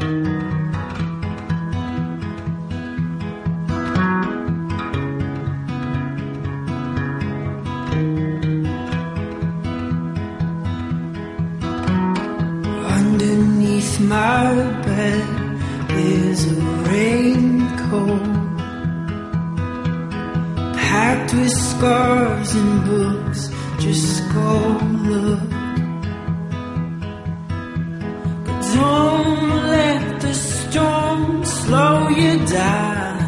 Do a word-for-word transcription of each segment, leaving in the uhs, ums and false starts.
Underneath my bed there's a raincoat packed with scarves and books. Just go look, but don't let the storm slow you down.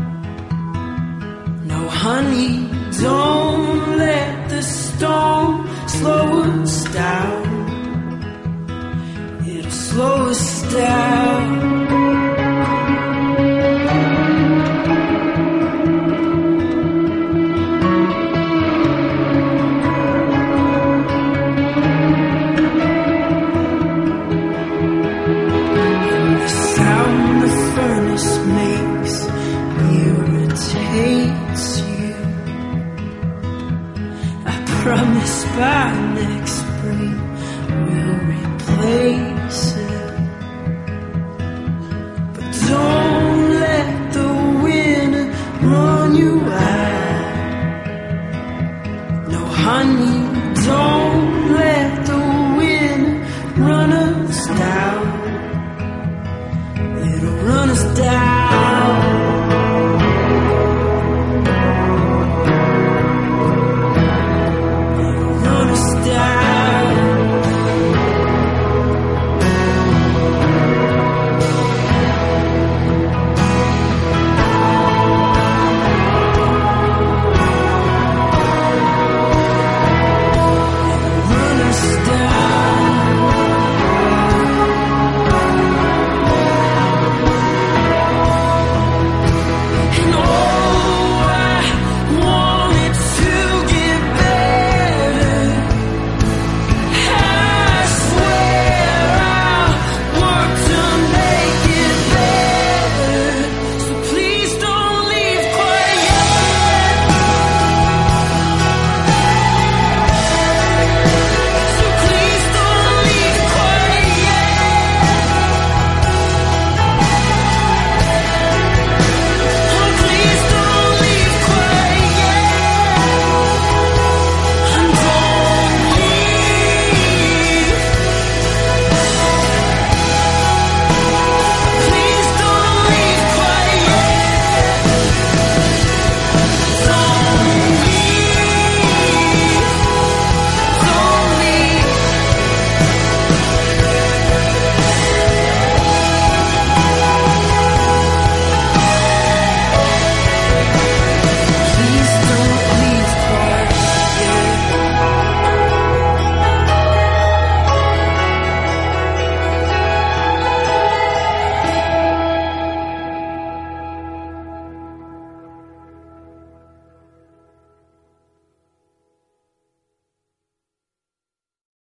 No, honey, don't let the storm slow us down. It'll slow us down.